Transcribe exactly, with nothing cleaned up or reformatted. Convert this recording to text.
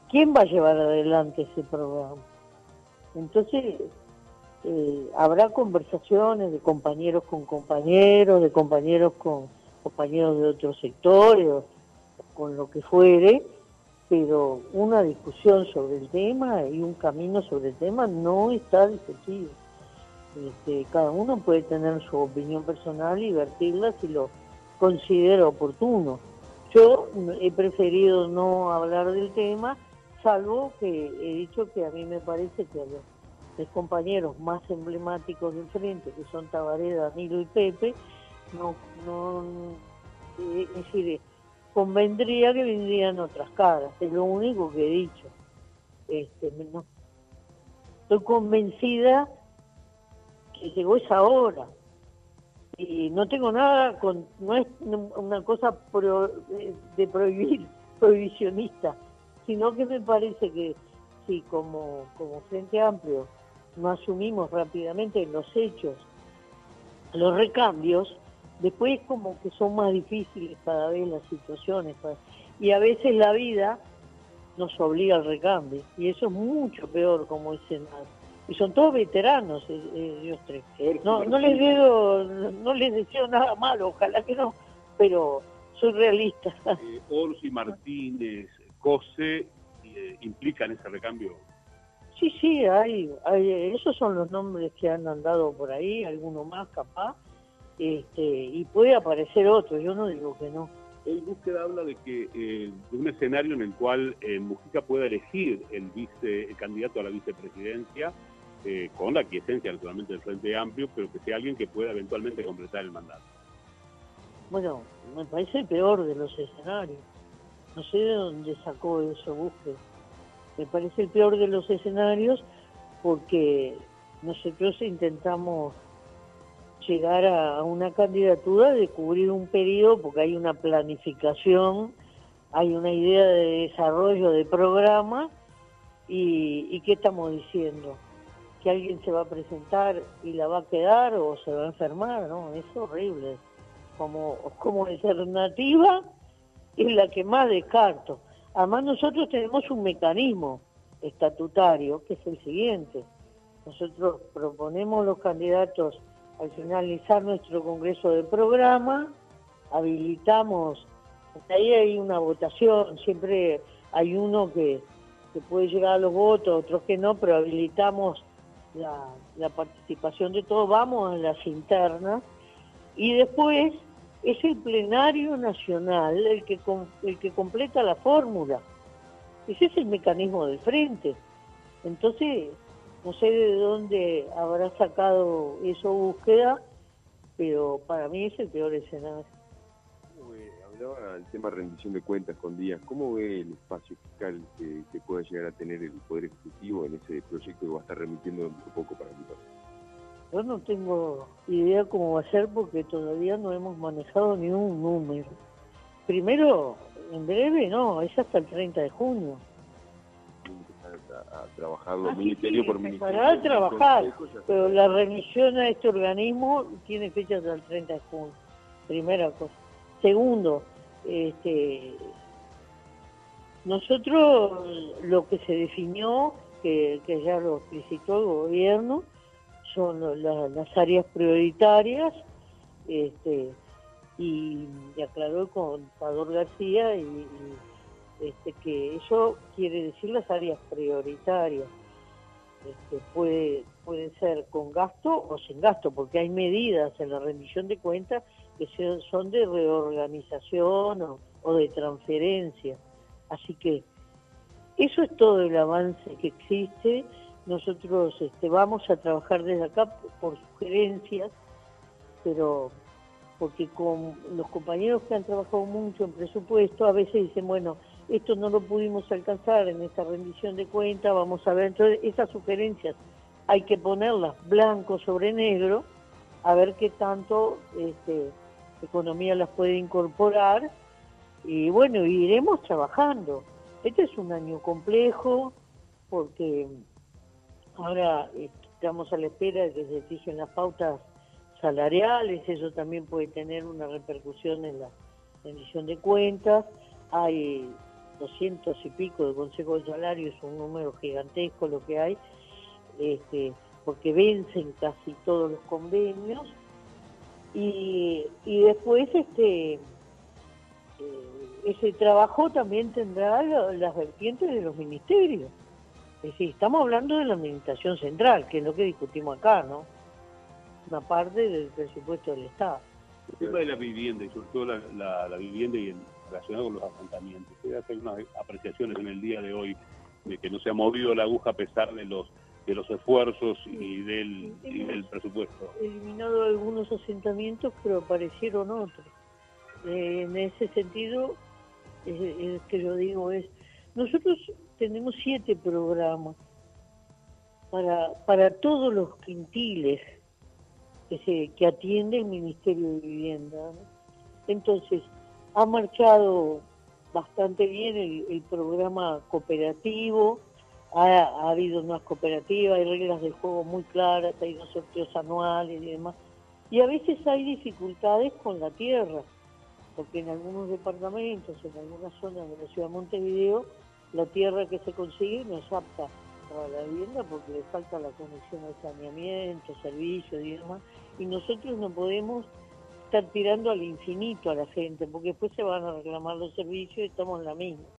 ¿quién va a llevar adelante ese programa? Entonces, eh, habrá conversaciones de compañeros con compañeros, de compañeros con compañeros de otros sectores, o con lo que fuere, pero una discusión sobre el tema y un camino sobre el tema no está discutido. Este, cada uno puede tener su opinión personal y vertirla si lo considera oportuno. Yo he preferido no hablar del tema, salvo que he dicho que a mí me parece que a los, los compañeros más emblemáticos del frente, que son Tabaré, Danilo y Pepe, no, no, eh, es decir, convendría que vendrían otras caras, es lo único que he dicho. Este, no, estoy convencida que llegó esa hora y no tengo nada con, no es una cosa pro, de, de prohibir, prohibicionista, sino que me parece que si como, como Frente Amplio no asumimos rápidamente en los hechos los recambios, después como que son más difíciles cada vez las situaciones, y a veces la vida nos obliga al recambio, y eso es mucho peor como escenario. Y son todos veteranos, eh, eh, ellos tres. No, no les digo, no les deseo nada malo, ojalá que no, pero soy realista. Eh, Orsi, Martínez, Cose, eh, ¿implican ese recambio? Sí, sí, hay, hay, esos son los nombres que han andado por ahí, alguno más capaz, este, y puede aparecer otro, yo no digo que no. Hoy Búsqueda habla de que eh, de un escenario en el cual eh, Mujica pueda elegir el, vice, el candidato a la vicepresidencia, eh, con la quiesencia naturalmente del Frente Amplio, pero que sea alguien que pueda eventualmente completar el mandato. Bueno, me parece el peor de los escenarios. No sé de dónde sacó eso Búsqueda. Me parece el peor de los escenarios porque nosotros intentamos llegar a una candidatura de cubrir un periodo, porque hay una planificación, hay una idea de desarrollo de programa, y, y ¿qué estamos diciendo? ¿Que alguien se va a presentar y la va a quedar o se va a enfermar? No, es horrible. Como, como alternativa es la que más descarto. Además nosotros tenemos un mecanismo estatutario que es el siguiente. Nosotros proponemos los candidatos al finalizar nuestro congreso de programa, habilitamos, ahí hay una votación, siempre hay uno que, que puede llegar a los votos, otros que no, pero habilitamos la, la participación de todos, vamos a las internas, y después es el plenario nacional el que, el que completa la fórmula. Ese es el mecanismo del frente. Entonces, no sé de dónde habrá sacado eso Búsqueda, pero para mí es el peor escenario. Hablaba del tema de rendición de cuentas con Díaz. ¿Cómo ve el espacio fiscal que, que pueda llegar a tener el Poder Ejecutivo en ese proyecto que va a estar remitiendo dentro de poco para mi país? Yo no tengo idea cómo va a ser porque todavía no hemos manejado ni un número. Primero, en breve no, es hasta el treinta de junio. A, a trabajarlo ah, ministerio sí, por ministerio. Para trabajar, pero la remisión a este organismo tiene fecha hasta el treinta de junio. Primera cosa. Segundo, este, nosotros lo que se definió, que, que ya lo explicitó el gobierno, son la, las áreas prioritarias, este, y, y aclaró el contador García y, y este, que eso quiere decir las áreas prioritarias. Este, puede, puede ser con gasto o sin gasto, porque hay medidas en la rendición de cuentas que son de reorganización o, o de transferencia. Así que eso es todo el avance que existe. Nosotros este, vamos a trabajar desde acá por sugerencias, pero porque con los compañeros que han trabajado mucho en presupuesto, a veces dicen, bueno, esto no lo pudimos alcanzar en esta rendición de cuentas, vamos a ver. Entonces, esas sugerencias hay que ponerlas blanco sobre negro, a ver qué tanto este, economía las puede incorporar, y bueno, iremos trabajando. Este es un año complejo, porque ahora estamos a la espera de que se fijen las pautas salariales, eso también puede tener una repercusión en la rendición de cuentas. Hay doscientos y pico de Consejo de Salario, es un número gigantesco lo que hay, este, porque vencen casi todos los convenios, y, y después este eh, ese trabajo también tendrá lo, las vertientes de los ministerios. Es decir, estamos hablando de la administración central, que es lo que discutimos acá, ¿no? Una parte del presupuesto del Estado. El tema de la vivienda, y sobre todo la, la, la vivienda y en, relacionado con los asentamientos. Voy a hacer unas apreciaciones en el día de hoy de que no se ha movido la aguja a pesar de los de los esfuerzos y del, y del presupuesto. Eliminado algunos asentamientos, pero aparecieron otros. Eh, en ese sentido, eh, el que yo digo es, nosotros tenemos siete programas para, para todos los quintiles que, se, que atiende el Ministerio de Vivienda, ¿no? Entonces, ha marchado bastante bien el, el programa cooperativo, ha, ha habido unas cooperativas, hay reglas del juego muy claras, hay dos sorteos anuales y demás, y a veces hay dificultades con la tierra, porque en algunos departamentos, en algunas zonas de la ciudad de Montevideo, la tierra que se consigue no es apta para la vivienda porque le falta la conexión al saneamiento, servicios y demás, y nosotros no podemos estar tirando al infinito a la gente, porque después se van a reclamar los servicios y estamos en la misma.